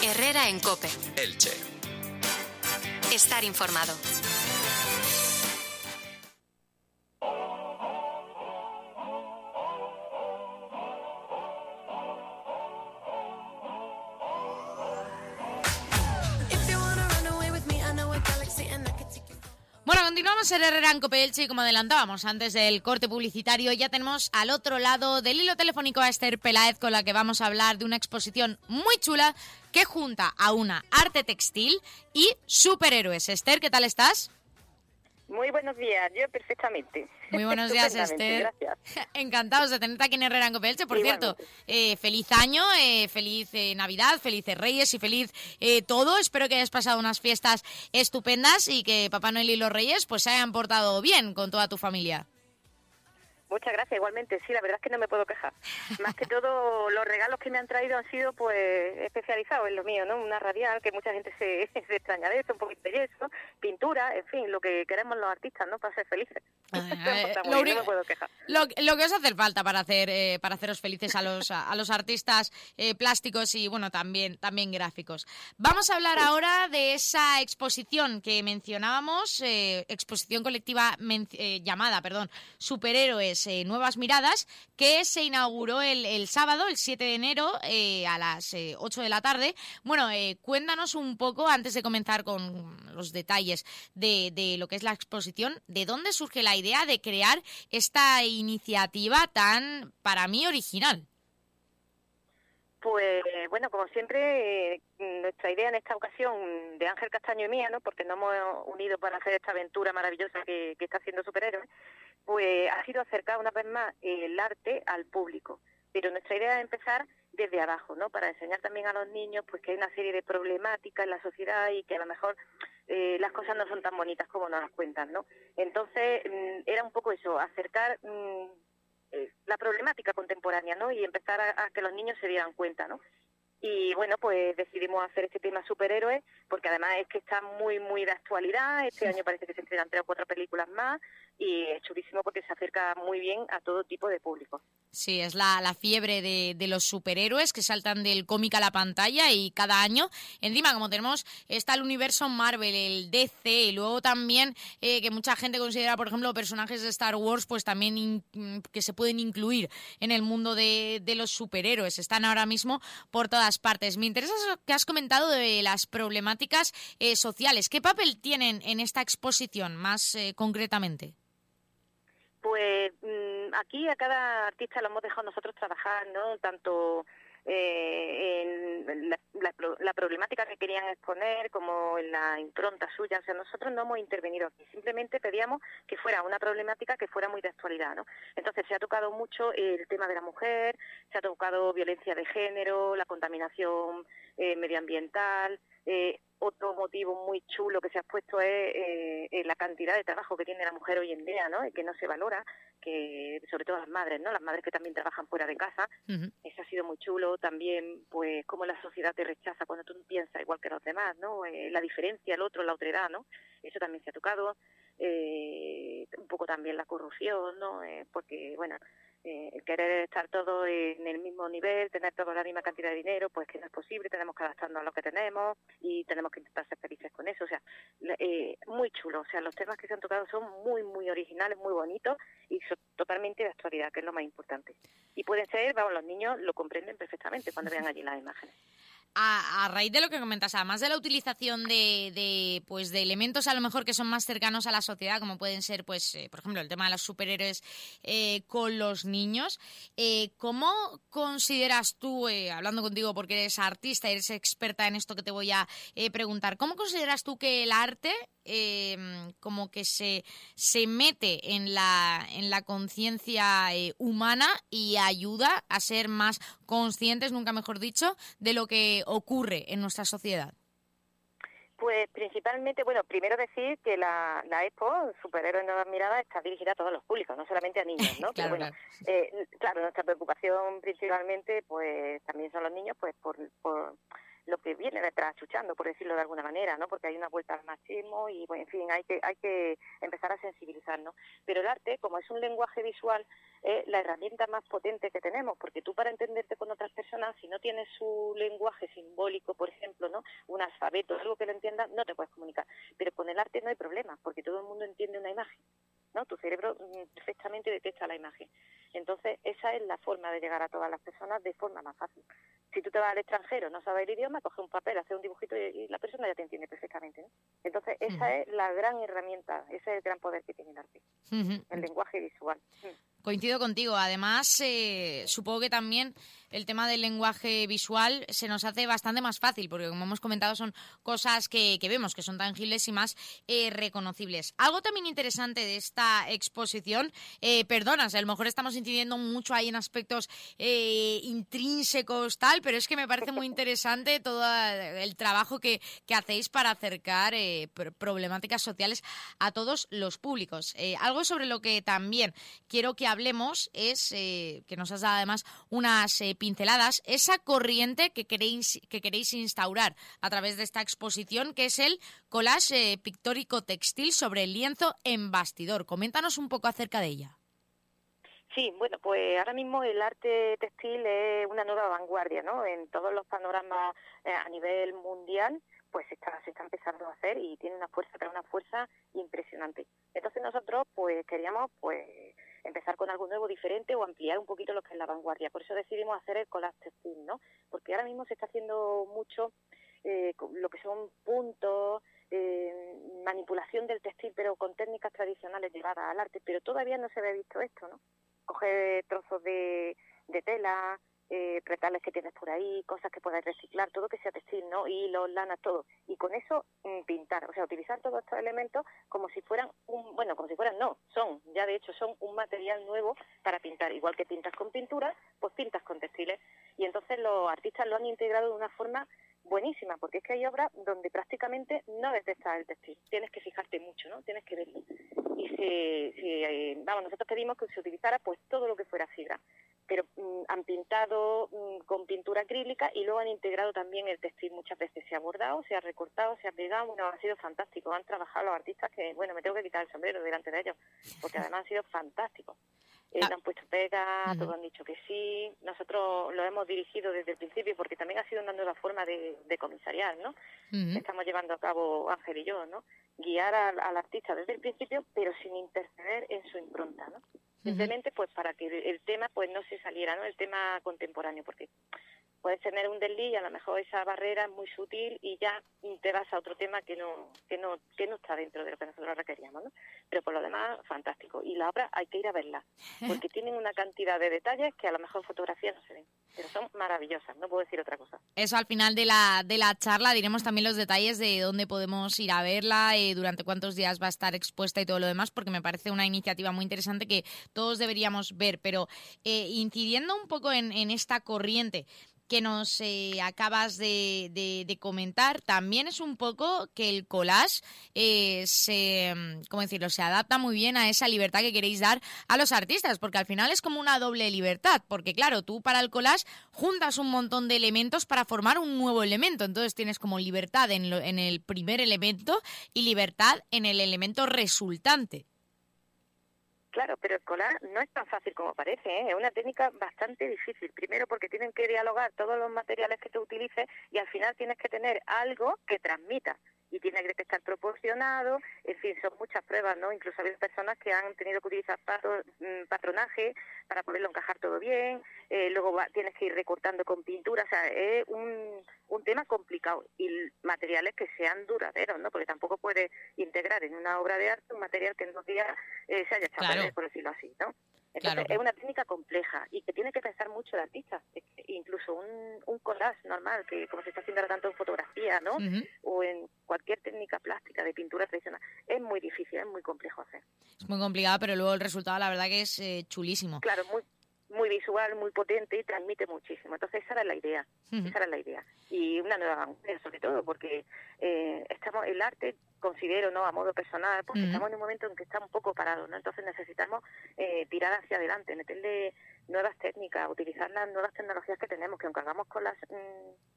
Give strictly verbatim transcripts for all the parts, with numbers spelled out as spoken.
Herrera en COPE. Elche. Estar informado. Bueno, continuamos en Herrera en COPE Elche y como adelantábamos antes del corte publicitario, ya tenemos al otro lado del hilo telefónico a Esther Peláez, con la que vamos a hablar de una exposición muy chula que junta a una arte textil y superhéroes. Esther, ¿qué tal estás? Muy buenos días, yo perfectamente. Muy buenos días, Esther. Gracias. Encantados de tenerte aquí en Herrera en COPE Elche. Por Igualmente. cierto, eh, feliz año, eh, feliz eh, Navidad, felices Reyes y feliz eh, todo. Espero que hayas pasado unas fiestas estupendas y que Papá Noel y los Reyes pues se hayan portado bien con toda tu familia. Muchas gracias, igualmente. Sí, la verdad es que no me puedo quejar. Más que todo, los regalos que me han traído han sido pues especializados en lo mío, ¿no? Una radial, que mucha gente se, se extraña de eso, un poquito de yeso, pintura, en fin, lo que queremos los artistas, ¿no? Para ser felices. Eh, Está muy lo, bien, único- no me puedo quejar. lo, lo que os hace falta para hacer eh, para haceros felices a los a, a los artistas eh, plásticos y bueno también también gráficos. Vamos a hablar ahora de esa exposición que mencionábamos, eh, exposición colectiva men- eh, llamada, perdón, Superhéroes, eh, Nuevas Miradas, que se inauguró el, el sábado, el siete de enero, eh, a las eh, ocho de la tarde. Bueno, eh, cuéntanos un poco, antes de comenzar con los detalles de, de lo que es la exposición, ¿de dónde surge la idea de crear esta iniciativa tan, para mí, original? Pues bueno, como siempre, eh, nuestra idea en esta ocasión de Ángel Castaño y mía, ¿no? Porque nos hemos unido para hacer esta aventura maravillosa que, que está haciendo Superhéroes, pues ha sido acercar una vez más el arte al público. Pero nuestra idea es empezar desde abajo, ¿no? Para enseñar también a los niños pues que hay una serie de problemáticas en la sociedad y que a lo mejor eh, las cosas no son tan bonitas como nos las cuentan, ¿no? Entonces, mm, era un poco eso, acercar mm, eh, la problemática contemporánea, ¿no? Y empezar a, a que los niños se dieran cuenta, ¿no? Y bueno, pues decidimos hacer este tema superhéroes, porque además es que está muy, muy de actualidad. Este año parece que se estrenan tres o cuatro películas más y es chulísimo porque se acerca muy bien a todo tipo de público. Sí, es la, la fiebre de, de los superhéroes que saltan del cómic a la pantalla y cada año, encima como tenemos, está el universo Marvel, el D C, y luego también eh, que mucha gente considera, por ejemplo, personajes de Star Wars, pues también in- que se pueden incluir en el mundo de, de los superhéroes. Están ahora mismo por todas partes. Me interesa eso que has comentado de las problemáticas eh, sociales. ¿Qué papel tienen en esta exposición más eh, concretamente? Pues mmm, aquí a cada artista lo hemos dejado nosotros trabajar, ¿no? Tanto eh, en la, la, la problemática que querían exponer como en la impronta suya. O sea, nosotros no hemos intervenido aquí, simplemente pedíamos que fuera una problemática que fuera muy de actualidad, ¿no? Entonces se ha tocado mucho el tema de la mujer, se ha tocado violencia de género, la contaminación eh, medioambiental. Eh, otro motivo muy chulo que se ha expuesto es eh, eh, la cantidad de trabajo que tiene la mujer hoy en día, ¿no? Y que no se valora, que sobre todo las madres, ¿no? Las madres que también trabajan fuera de casa. Uh-huh. Eso ha sido muy chulo. También, pues, cómo la sociedad te rechaza cuando tú piensas igual que los demás, ¿no? Eh, la diferencia, el otro, la otredad, ¿no? Eso también se ha tocado. Eh, un poco también la corrupción, ¿no? Eh, porque, bueno, eh, querer estar todos en el mismo nivel, tener toda la misma cantidad de dinero, pues que no es posible, tenemos que adaptarnos a lo que tenemos y tenemos que intentar ser felices con eso. O sea, eh, muy chulo. O sea, los temas que se han tocado son muy, muy originales, muy bonitos y son totalmente de actualidad, que es lo más importante. Y pueden ser, vamos, los niños lo comprenden perfectamente cuando vean allí las imágenes. A, a raíz de lo que comentas, además de la utilización de, de pues de elementos a lo mejor que son más cercanos a la sociedad, como pueden ser, pues, eh, por ejemplo, el tema de los superhéroes eh, con los niños, eh, ¿cómo consideras tú, eh, hablando contigo porque eres artista, eres experta en esto que te voy a eh, preguntar, ¿cómo consideras tú que el arte eh, como que se, se mete en la, en la conciencia eh, humana y ayuda a ser más conscientes, nunca mejor dicho, de lo que ocurre en nuestra sociedad? Pues principalmente, bueno, primero decir que la, la Expo, Superhéroes Nuevas Miradas, está dirigida a todos los públicos, no solamente a niños, ¿no? Claro, Pero bueno, claro. Eh, claro, nuestra preocupación principalmente, pues también son los niños, pues por, por lo que viene detrás, chuchando, por decirlo de alguna manera, ¿no? Porque hay una vuelta al machismo y, bueno, en fin, hay que hay que empezar a sensibilizarnos. Pero el arte, como es un lenguaje visual, es la herramienta más potente que tenemos, porque tú para entenderte con otras personas, si no tienes su lenguaje simbólico, por ejemplo, ¿no? Un alfabeto, algo que lo entiendas, no te puedes comunicar. Pero con el arte no hay problema, porque todo el mundo entiende una imagen, ¿no? Tu cerebro perfectamente detecta la imagen. Entonces, esa es la forma de llegar a todas las personas de forma más fácil. Si tú te vas al extranjero, no sabes el idioma, coges un papel, haces un dibujito y, y la persona ya te entiende perfectamente, ¿no? Entonces, esa uh-huh. es la gran herramienta, ese es el gran poder que tiene el arte, uh-huh. el lenguaje visual. Coincido contigo. Además, eh, supongo que también el tema del lenguaje visual se nos hace bastante más fácil, porque como hemos comentado son cosas que, que vemos, que son tangibles y más eh, reconocibles. Algo también interesante de esta exposición, eh, perdonas, a lo mejor estamos incidiendo mucho ahí en aspectos eh, intrínsecos, tal, pero es que me parece muy interesante todo el trabajo que, que hacéis para acercar eh, problemáticas sociales a todos los públicos. Eh, algo sobre lo que también quiero que hablemos es, eh, que nos has dado además unas eh, pinceladas, esa corriente que queréis, que queréis instaurar a través de esta exposición, que es el collage eh, pictórico textil sobre el lienzo en bastidor. Coméntanos un poco acerca de ella. Sí, bueno, pues ahora mismo el arte textil es una nueva vanguardia, ¿no? En todos los panoramas eh, a nivel mundial, pues se está, se está empezando a hacer y tiene una fuerza, trae una fuerza impresionante. Entonces nosotros, pues queríamos, pues empezar con algo nuevo, diferente o ampliar un poquito lo que es la vanguardia. Por eso decidimos hacer el collage textil, ¿no? Porque ahora mismo se está haciendo mucho eh, lo que son puntos, eh, manipulación del textil, pero con técnicas tradicionales llevadas al arte, pero todavía no se había visto esto, ¿no? Coger trozos de, de tela, eh, retales que tienes por ahí, cosas que puedas reciclar, todo que sea textil, ¿no? Hilos, lanas, todo. Y con eso mm, pintar, o sea, utilizar todos estos elementos como si fueran, un, bueno, como si fueran, no, son, ya de hecho son un material nuevo para pintar. Igual que pintas con pintura, pues pintas con textiles. Y entonces los artistas lo han integrado de una forma buenísima, porque es que hay obras donde prácticamente no detectas el textil. Tienes que fijarte mucho, ¿no? Tienes que verlo. Y si, si eh, vamos, nosotros pedimos que se utilizara pues todo lo que fuera fibra, pero mmm, han pintado mmm, con pintura acrílica y luego han integrado también el textil. Muchas veces se ha bordado, se ha recortado, se ha pegado. Bueno, ha sido fantástico. Han trabajado los artistas que, bueno, me tengo que quitar el sombrero delante de ellos, porque además han sido fantásticos. Eh, ah. Nos han puesto pegas, uh-huh. todos han dicho que sí. Nosotros lo hemos dirigido desde el principio porque también ha sido una nueva forma de, de comisariar, ¿no? Uh-huh. Estamos llevando a cabo Ángel y yo, ¿no? Guiar al, al artista desde el principio, pero sin interceder en su impronta, ¿no? Simplemente pues para que el tema pues no se saliera, ¿no? El tema contemporáneo, porque puedes tener un desliz y a lo mejor esa barrera es muy sutil y ya te vas a otro tema que no que no que no está dentro de lo que nosotros requeríamos, ¿no? Pero por lo demás, fantástico. Y la obra hay que ir a verla, porque tienen una cantidad de detalles que a lo mejor en fotografía no se ven, pero son maravillosas, no puedo decir otra cosa. Eso al final de la de la charla diremos también los detalles de dónde podemos ir a verla, eh, durante cuántos días va a estar expuesta y todo lo demás, porque me parece una iniciativa muy interesante que todos deberíamos ver, pero eh, incidiendo un poco en, en esta corriente que nos eh, acabas de, de, de comentar, también es un poco que el collage eh, se, ¿cómo decirlo?, se adapta muy bien a esa libertad que queréis dar a los artistas, porque al final es como una doble libertad, porque claro, tú para el collage juntas un montón de elementos para formar un nuevo elemento, entonces tienes como libertad en, lo, en el primer elemento y libertad en el elemento resultante. Claro, pero el collage no es tan fácil como parece, ¿eh? Es una técnica bastante difícil. Primero porque tienen que dialogar todos los materiales que tú utilices y al final tienes que tener algo que transmita. Y tiene que estar proporcionado, en fin, son muchas pruebas, ¿no? Incluso hay personas que han tenido que utilizar patro, patronaje para poderlo encajar todo bien, eh, luego va, tienes que ir recortando con pintura, o sea, es un, un tema complicado. Y materiales que sean duraderos, ¿no? Porque tampoco puedes integrar en una obra de arte un material que en dos días eh, se haya echado claro. a perder, por decirlo así, ¿no? Entonces claro. es una técnica compleja y que tiene que pensar mucho el artista. Incluso un, un collage normal, que como se está haciendo ahora tanto en fotografía, ¿no? Uh-huh. O en cualquier técnica plástica de pintura tradicional, es muy difícil, es muy complejo hacer. Es muy complicado, pero luego el resultado la verdad que es eh, chulísimo. Claro, muy muy visual, muy potente y transmite muchísimo. Entonces esa era la idea, uh-huh. esa era la idea. Y una nueva vanguardia sobre todo, porque eh, estamos el arte, considero, no a modo personal, porque uh-huh. estamos en un momento en que está un poco parado, ¿no? Entonces necesitamos eh, tirar hacia adelante, meterle nuevas técnicas, utilizar las nuevas tecnologías que tenemos, que aunque hagamos con las mmm,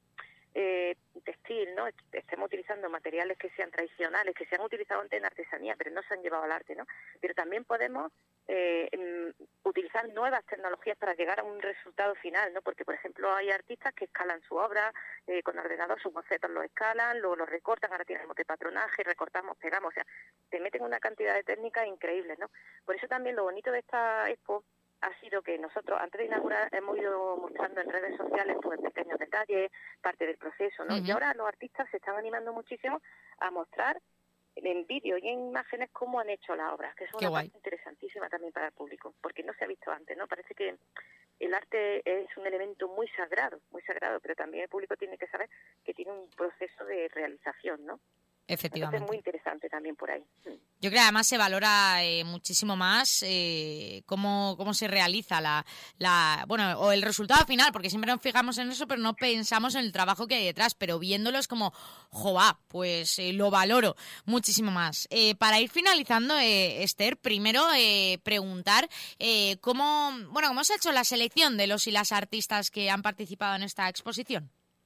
eh, textil, ¿no? Estemos utilizando materiales que sean tradicionales, que se han utilizado antes en artesanía, pero no se han llevado al arte, ¿no? Pero también podemos eh, utilizar nuevas tecnologías para llegar a un resultado final, ¿no? Porque, por ejemplo, hay artistas que escalan su obra eh, con ordenador, sus bocetos los escalan, luego los recortan, ahora tenemos de patronaje, recortamos, pegamos, o sea, te meten una cantidad de técnicas increíbles, ¿no? Por eso también lo bonito de esta expo ha sido que nosotros, antes de inaugurar, hemos ido mostrando en redes sociales pues pequeños detalles, parte del proceso, ¿no? Uh-huh. Y ahora los artistas se están animando muchísimo a mostrar en vídeo y en imágenes cómo han hecho la obra, que es una parte interesantísima también para el público, porque no se ha visto antes, ¿no? Parece que el arte es un elemento muy sagrado, muy sagrado, pero también el público tiene que saber que tiene un proceso de realización, ¿no? Efectivamente. Entonces es muy interesante también por ahí. Yo creo que además se valora eh, muchísimo más eh, cómo, cómo se realiza la, la, bueno, o el resultado final, porque siempre nos fijamos en eso, pero no pensamos en el trabajo que hay detrás, pero viéndolo es como, joa, pues eh, lo valoro muchísimo más. Eh, para ir finalizando, eh, Esther, primero eh, preguntar eh, cómo, bueno, cómo se ha hecho la selección de los y las artistas que han participado en esta exposición.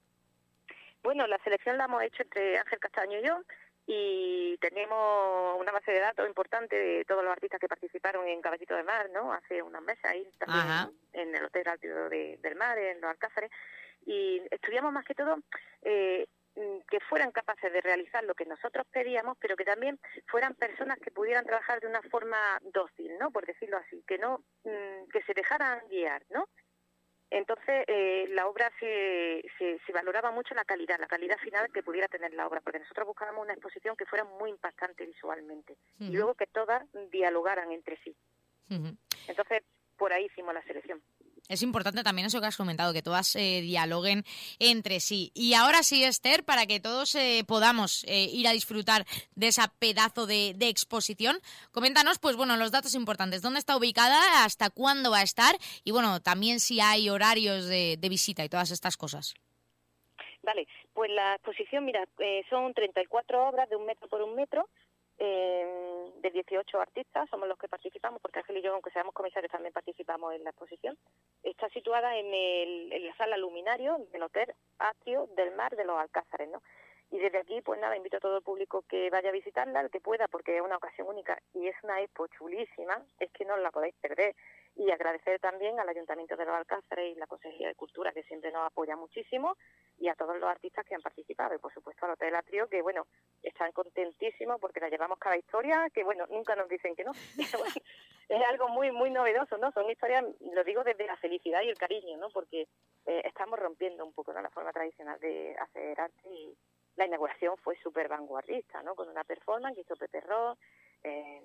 Bueno, la selección la hemos hecho entre Ángel Castaño y yo, y tenemos una base de datos importante de todos los artistas que participaron en Caballito de Mar, ¿no? Hace unos meses ahí también. Ajá. En el Hotel Atrio de, del Mar, en los Alcázares, y estudiamos más que todo eh, que fueran capaces de realizar lo que nosotros pedíamos, pero que también fueran personas que pudieran trabajar de una forma dócil, ¿no? Por decirlo así, que no mmm, que se dejaran guiar, ¿no? Entonces, eh, la obra se, se, se valoraba mucho la calidad, la calidad final que pudiera tener la obra, porque nosotros buscábamos una exposición que fuera muy impactante visualmente, uh-huh. y luego que todas dialogaran entre sí. Uh-huh. Entonces, por ahí hicimos la selección. Es importante también eso que has comentado, que todas eh, dialoguen entre sí. Y ahora sí, Esther, para que todos eh, podamos eh, ir a disfrutar de esa pedazo de, de exposición, coméntanos, pues bueno, los datos importantes. ¿Dónde está ubicada? ¿Hasta cuándo va a estar? Y bueno, también si hay horarios de, de visita y todas estas cosas. Vale, pues la exposición, mira, eh, son treinta y cuatro obras de un metro por un metro, Eh, de dieciocho artistas, somos los que participamos, porque Ángel y yo, aunque seamos comisarios, también participamos en la exposición. Está situada en, el, en la sala Luminario del Hotel Atrio del Mar de los Alcázares, ¿no? Y desde aquí, pues nada, invito a todo el público que vaya a visitarla, el que pueda, porque es una ocasión única y es una expo chulísima, es que no os la podéis perder. Y agradecer también al Ayuntamiento de los Alcázares y la Consejería de Cultura, que siempre nos apoya muchísimo, y a todos los artistas que han participado, y por supuesto al Hotel Atrio, que bueno, están contentísimos porque la llevamos cada historia, que bueno, nunca nos dicen que no. Bueno, es algo muy muy novedoso, ¿no? Son historias, lo digo desde la felicidad y el cariño, ¿no? Porque eh, estamos rompiendo un poco, ¿no?, la forma tradicional de hacer arte, y la inauguración fue súper vanguardista, ¿no? Con una performance que hizo Pepe Ross, eh,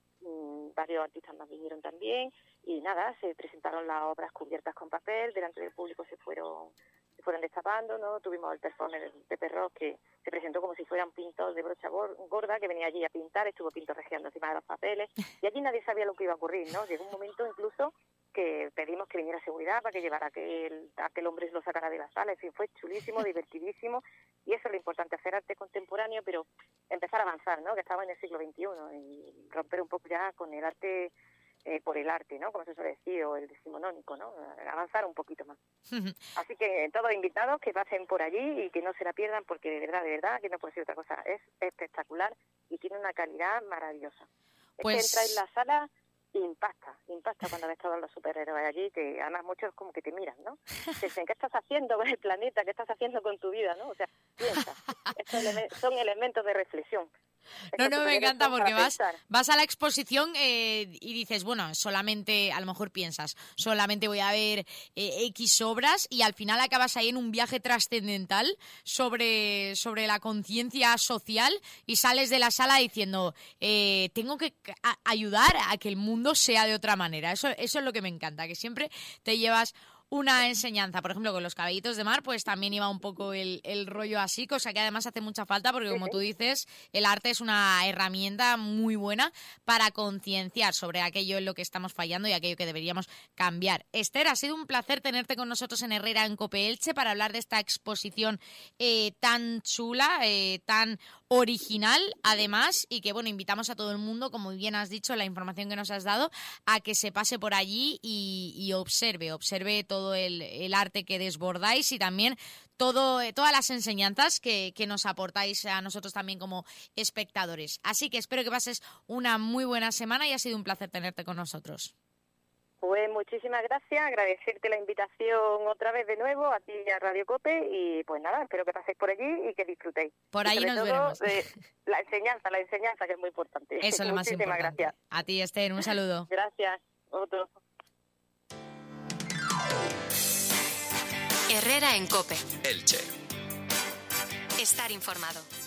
varios artistas más vinieron también, y nada, se presentaron las obras cubiertas con papel, delante del público se fueron se fueron destapando, ¿no? Tuvimos el performance de Pepe Ross, que se presentó como si fuera un pintor de brocha gorda, que venía allí a pintar, estuvo pintorrejeando encima de los papeles, y allí nadie sabía lo que iba a ocurrir, ¿no? Llegó un momento incluso que pedimos que viniera seguridad para que llevara aquel, aquel hombre lo sacara de la sala, en fin, fue chulísimo, divertidísimo, y eso es lo importante, hacer arte contemporáneo, pero empezar a avanzar, ¿no? Que estaba en el siglo veintiuno, y romper un poco ya con el arte eh, por el arte, ¿no? Como se suele decir, o el decimonónico, ¿no? Avanzar un poquito más. Así que todos invitados que pasen por allí y que no se la pierdan, porque de verdad, de verdad, que no puede ser otra cosa, es espectacular y tiene una calidad maravillosa. Pues... Es que entra en la sala... impacta, impacta cuando ves todos los superhéroes allí, que además muchos como que te miran, ¿no? Te dicen, ¿qué estás haciendo con el planeta? ¿Qué estás haciendo con tu vida? ¿No? O sea, piensa. Estos ele- son elementos de reflexión. No, no, me encanta porque vas, vas a la exposición eh, y dices, bueno, solamente, a lo mejor piensas, solamente voy a ver eh, X obras, y al final acabas ahí en un viaje trascendental sobre, sobre la conciencia social, y sales de la sala diciendo, eh, tengo que a- ayudar a que el mundo sea de otra manera. Eso, eso es lo que me encanta, que siempre te llevas una enseñanza. Por ejemplo, con los Caballitos de Mar, pues también iba un poco el, el rollo así, cosa que además hace mucha falta, porque como tú dices, el arte es una herramienta muy buena para concienciar sobre aquello en lo que estamos fallando y aquello que deberíamos cambiar. Esther, ha sido un placer tenerte con nosotros en Herrera en Cope Elche para hablar de esta exposición eh, tan chula, eh, tan original, además, y que, bueno, invitamos a todo el mundo, como bien has dicho, la información que nos has dado, a que se pase por allí y, y observe, observe todo el, el arte que desbordáis y también todo, todas las enseñanzas que, que nos aportáis a nosotros también como espectadores. Así que espero que pases una muy buena semana y ha sido un placer tenerte con nosotros. Pues muchísimas gracias, agradecerte la invitación otra vez de nuevo a ti y a Radio Cope y pues nada, espero que paséis por allí y que disfrutéis. Por y ahí nos todo, veremos. Eh, la enseñanza, la enseñanza que es muy importante. Eso es lo más Muchísimas importante. gracias. A ti, Esther, un saludo. Gracias. Otro. Herrera en Cope. Elche. Estar informado.